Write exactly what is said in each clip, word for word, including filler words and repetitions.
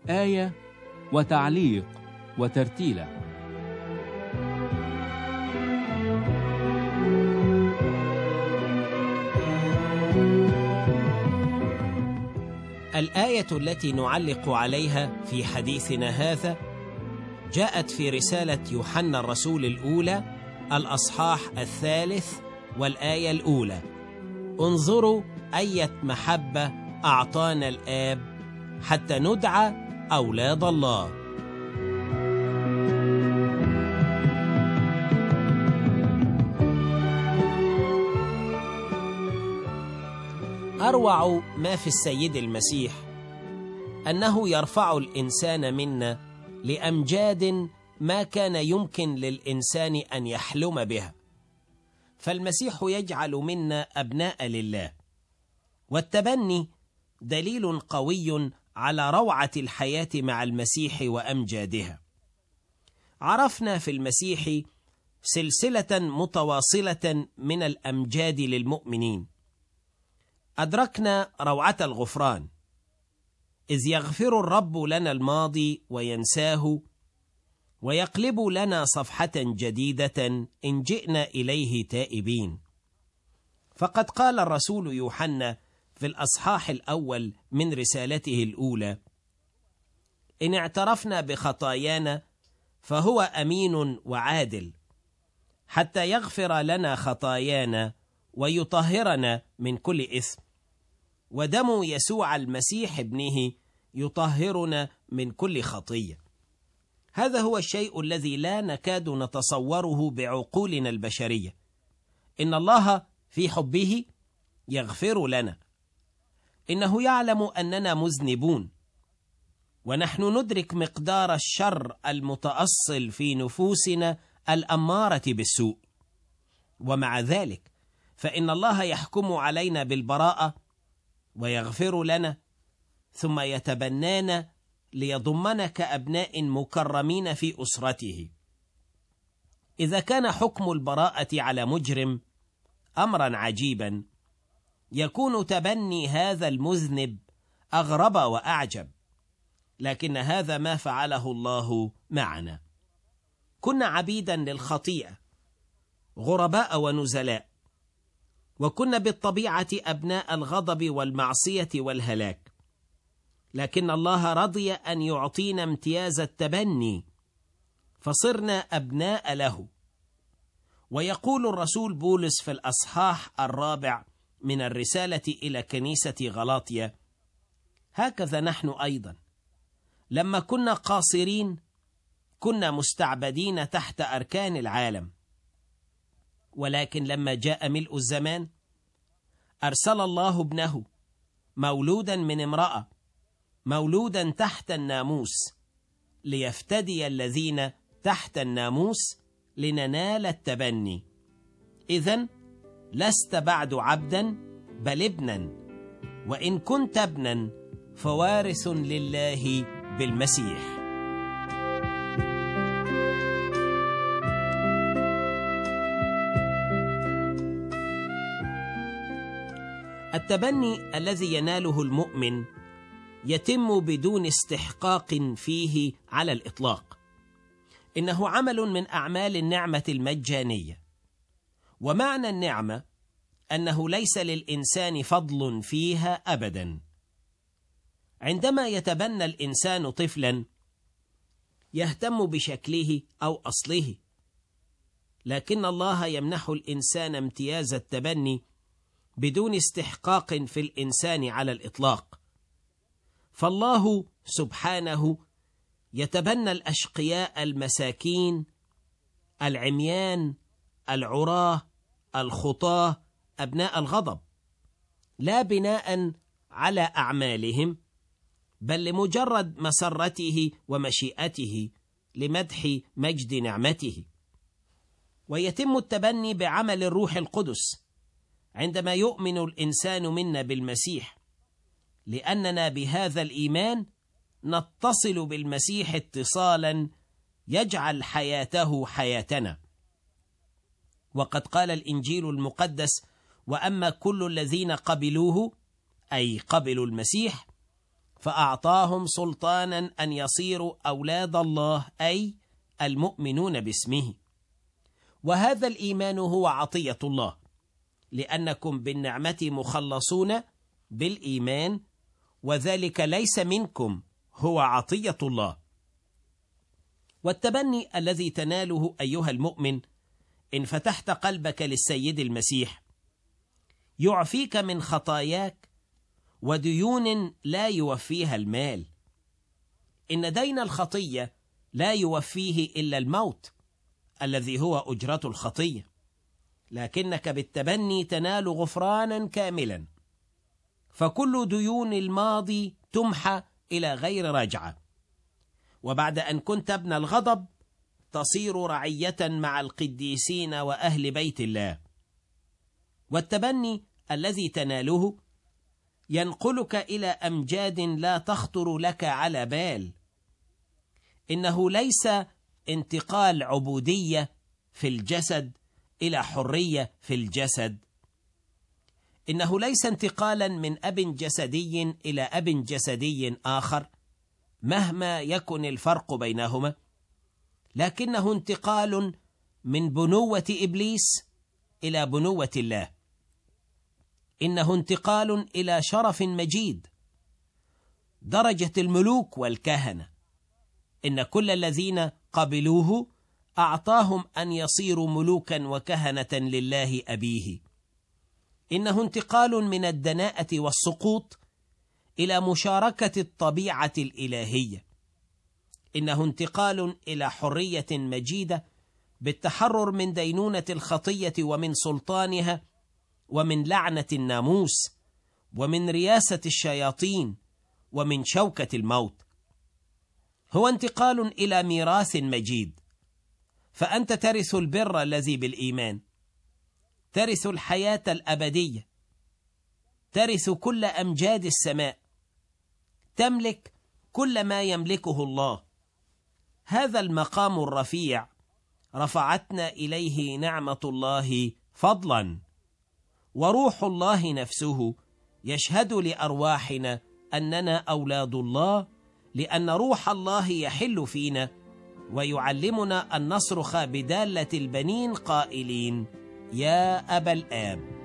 آية وتعليق وترتيلة. الآية التي نعلق عليها في حديثنا هذا جاءت في رسالة يوحنا الرسول الأولى الأصحاح الثالث والآية الأولى: انظروا أية محبة أعطانا الآب حتى ندعى أولاد الله. أروع ما في السيد المسيح أنه يرفع الإنسان منا لأمجاد ما كان يمكن للإنسان أن يحلم بها، فالمسيح يجعل منا أبناء لله، والتبني دليل قوي على روعة الحياة مع المسيح وأمجادها. عرفنا في المسيح سلسلة متواصلة من الأمجاد للمؤمنين. أدركنا روعة الغفران، إذ يغفر الرب لنا الماضي وينساه، ويقلب لنا صفحة جديدة إن جئنا إليه تائبين. فقد قال الرسول يوحنا في الأصحاح الأول من رسالته الأولى: إن اعترفنا بخطايانا فهو أمين وعادل حتى يغفر لنا خطايانا ويطهرنا من كل إثم، ودم يسوع المسيح ابنه يطهرنا من كل خطية. هذا هو الشيء الذي لا نكاد نتصوره بعقولنا البشرية، إن الله في حبه يغفر لنا. إنه يعلم أننا مذنبون، ونحن ندرك مقدار الشر المتأصل في نفوسنا الأمارة بالسوء، ومع ذلك فإن الله يحكم علينا بالبراءة ويغفر لنا، ثم يتبنانا ليضمنا كأبناء مكرمين في أسرته. إذا كان حكم البراءة على مجرم أمرا عجيبا، يكون تبني هذا المذنب أغرب وأعجب، لكن هذا ما فعله الله معنا. كنا عبيدا للخطيئة، غرباء ونزلاء، وكنا بالطبيعة أبناء الغضب والمعصية والهلاك، لكن الله رضي أن يعطينا امتياز التبني، فصرنا أبناء له. ويقول الرسول بولس في الأصحاح الرابع من الرسالة إلى كنيسة غلاطيا: هكذا نحن أيضا لما كنا قاصرين كنا مستعبدين تحت أركان العالم، ولكن لما جاء ملء الزمان أرسل الله ابنه مولودا من امرأة، مولودا تحت الناموس، ليفتدي الذين تحت الناموس لننال التبني. إذن لست بعد عبدا بل ابنا، وإن كنت ابنا فوارث لله بالمسيح. التبني الذي يناله المؤمن يتم بدون استحقاق فيه على الإطلاق. إنه عمل من أعمال النعمة المجانية، ومعنى النعمة أنه ليس للإنسان فضل فيها أبدا. عندما يتبنى الإنسان طفلا يهتم بشكله أو أصله، لكن الله يمنح الإنسان امتياز التبني بدون استحقاق في الإنسان على الإطلاق. فالله سبحانه يتبنى الأشقياء المساكين، العميان، العراه، الخطاه، أبناء الغضب، لا بناء على أعمالهم، بل لمجرد مسرته ومشيئته لمدح مجد نعمته. ويتم التبني بعمل الروح القدس عندما يؤمن الإنسان منا بالمسيح، لأننا بهذا الإيمان نتصل بالمسيح اتصالا يجعل حياته حياتنا. وقد قال الإنجيل المقدس: وأما كل الذين قبلوه، أي قبلوا المسيح، فأعطاهم سلطانا أن يصيروا أولاد الله، أي المؤمنون باسمه. وهذا الإيمان هو عطية الله، لأنكم بالنعمة مخلصون بالإيمان، وذلك ليس منكم، هو عطية الله. والتبني الذي تناله أيها المؤمن إن فتحت قلبك للسيد المسيح يعفيك من خطاياك وديون لا يوفيها المال. إن دين الخطية لا يوفيه إلا الموت الذي هو أجرة الخطية، لكنك بالتبني تنال غفرانا كاملا، فكل ديون الماضي تمحى إلى غير رجعة. وبعد أن كنت ابن الغضب تصير رعية مع القديسين وأهل بيت الله. والتبني الذي تناله ينقلك إلى أمجاد لا تخطر لك على بال. إنه ليس انتقال عبودية في الجسد إلى حرية في الجسد، إنه ليس انتقالا من أب جسدي إلى أب جسدي آخر مهما يكن الفرق بينهما، لكنه انتقال من بنوة إبليس إلى بنوة الله. إنه انتقال إلى شرف مجيد، درجة الملوك والكهنة. إن كل الذين قبلوه أعطاهم أن يصيروا ملوكا وكهنة لله أبيه. إنه انتقال من الدناءة والسقوط إلى مشاركة الطبيعة الإلهية. إنه انتقال إلى حرية مجيدة بالتحرر من دينونة الخطية ومن سلطانها ومن لعنة الناموس ومن رياسة الشياطين ومن شوكة الموت. هو انتقال إلى ميراث مجيد، فأنت ترث البر الذي بالإيمان، ترث الحياة الأبدية، ترث كل أمجاد السماء، تملك كل ما يملكه الله. هذا المقام الرفيع رفعتنا إليه نعمة الله فضلا، وروح الله نفسه يشهد لأرواحنا أننا أولاد الله، لأن روح الله يحل فينا ويعلمنا أن نصرخ بدالة البنين قائلين: يا أبا الآب.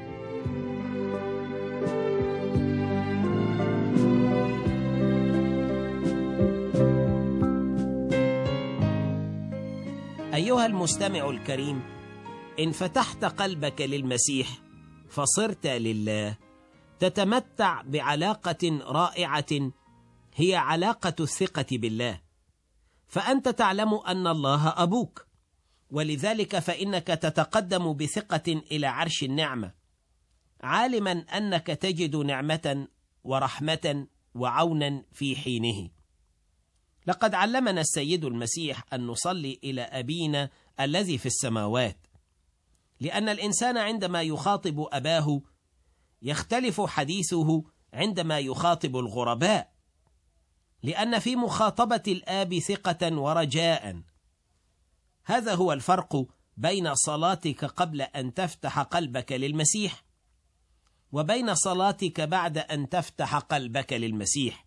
أيها المستمع الكريم، إن فتحت قلبك للمسيح فصرت لله، تتمتع بعلاقة رائعة هي علاقة الثقة بالله. فأنت تعلم أن الله أبوك، ولذلك فإنك تتقدم بثقة إلى عرش النعمة، عالما أنك تجد نعمة ورحمة وعونا في حينه. لقد علمنا السيد المسيح أن نصلي إلى أبينا الذي في السماوات، لأن الإنسان عندما يخاطب أباه يختلف حديثه عندما يخاطب الغرباء، لأن في مخاطبة الآب ثقة ورجاء. هذا هو الفرق بين صلاتك قبل أن تفتح قلبك للمسيح وبين صلاتك بعد أن تفتح قلبك للمسيح.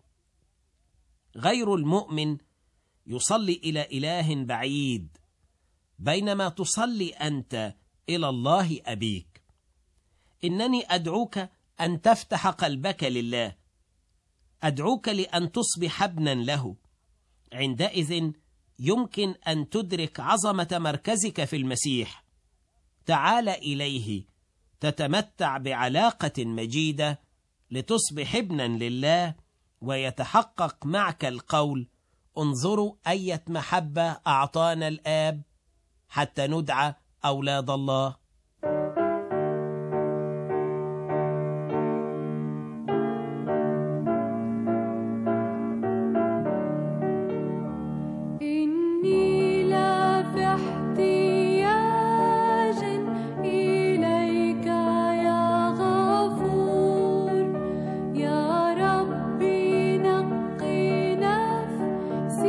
غير المؤمن يصلي إلى إله بعيد، بينما تصلي أنت إلى الله أبيك. إنني أدعوك أن تفتح قلبك لله، أدعوك لأن تصبح ابنا له. عندئذ يمكن أن تدرك عظمة مركزك في المسيح. تعال إليه تتمتع بعلاقة مجيدة لتصبح ابنا لله، ويتحقق معك القول: انظروا أية محبة أعطانا الآب حتى ندعى أولاد الله.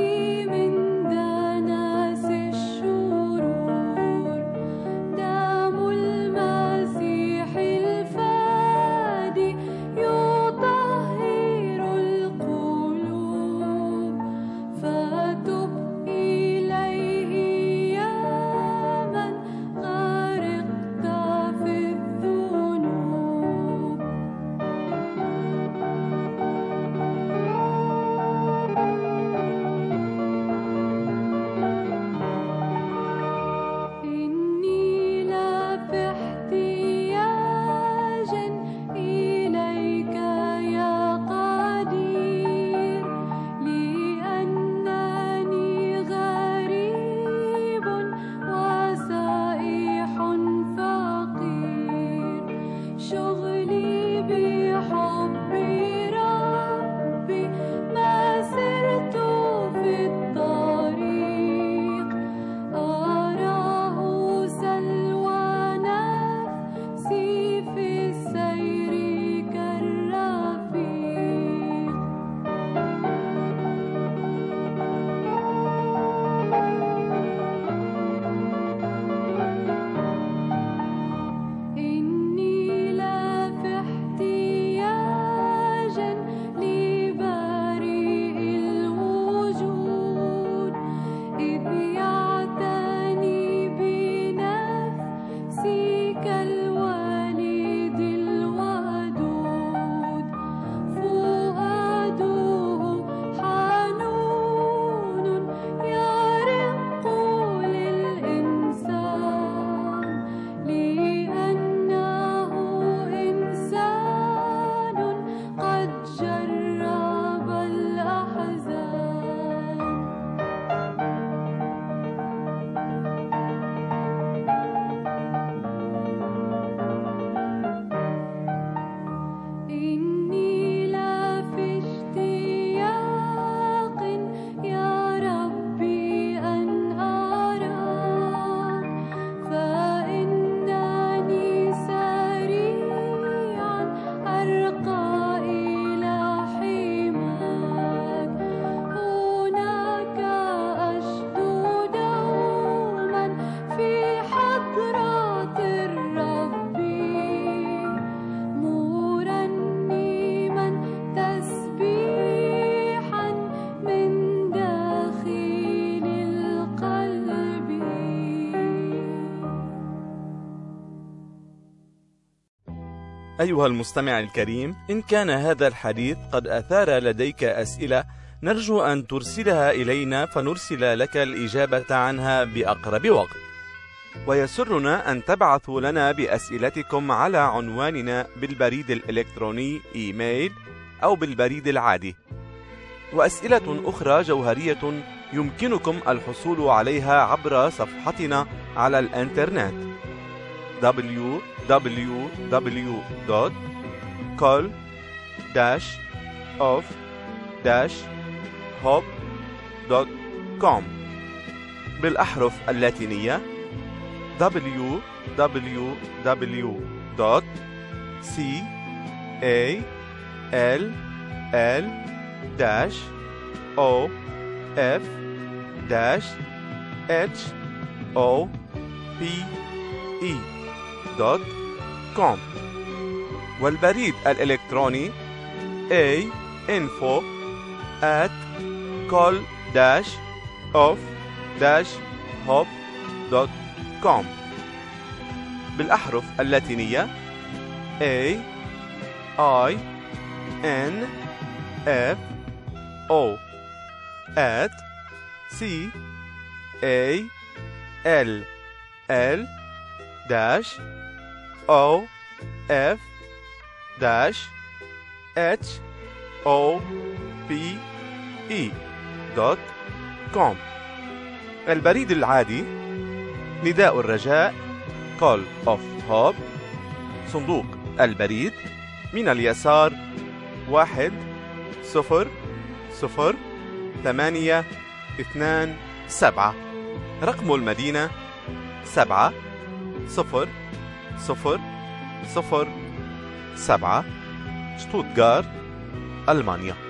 دم أيها المستمع الكريم، إن كان هذا الحديث قد أثار لديك أسئلة، نرجو أن ترسلها إلينا فنرسل لك الإجابة عنها بأقرب وقت. ويسرنا أن تبعثوا لنا بأسئلتكم على عنواننا بالبريد الإلكتروني إيميل أو بالبريد العادي. وأسئلة أخرى جوهرية يمكنكم الحصول عليها عبر صفحتنا على الإنترنت دبليو دبليو دبليو دوت كول داش اوف داش هوب دوت كوم بالأحرف اللاتينية دبليو دبليو دبليو دوت سي إيه إل إل داش أو إف داش إتش أو بي إي دوت كوم والبريد الإلكتروني A info at call dash of dash hop دوت كوم بالأحرف اللاتينية A I N F O at C A L L dash O F dash H O P E دوت كوم. البريد العادي نداء الرجاء Call of Hope، صندوق البريد من اليسار واحد صفر صفر ثمانية اثنان سبعة، رقم المدينة سبعة صفر صفر صفر سبعة، شتوتغارت، ألمانيا.